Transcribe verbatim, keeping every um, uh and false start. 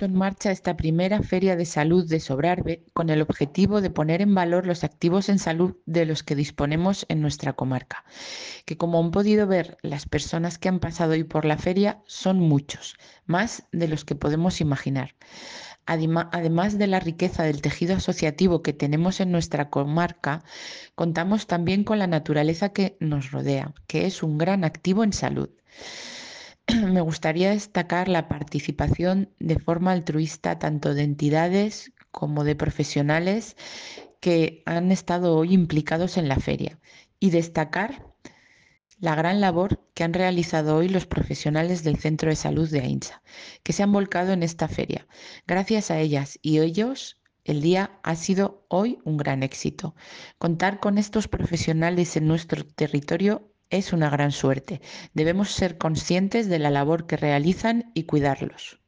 puesto en marcha esta primera Feria de Salud de Sobrarbe con el objetivo de poner en valor los activos en salud de los que disponemos en nuestra comarca, que como han podido ver las personas que han pasado hoy por la feria son muchos, más de los que podemos imaginar. Adema- Además de la riqueza del tejido asociativo que tenemos en nuestra comarca, contamos también con la naturaleza que nos rodea, que es un gran activo en salud. Me gustaría destacar la participación de forma altruista tanto de entidades como de profesionales que han estado hoy implicados en la feria y destacar la gran labor que han realizado hoy los profesionales del Centro de Salud de Ainsa, que se han volcado en esta feria. Gracias a ellas y ellos, el día ha sido hoy un gran éxito. Contar con estos profesionales en nuestro territorio es una gran suerte. Debemos ser conscientes de la labor que realizan y cuidarlos.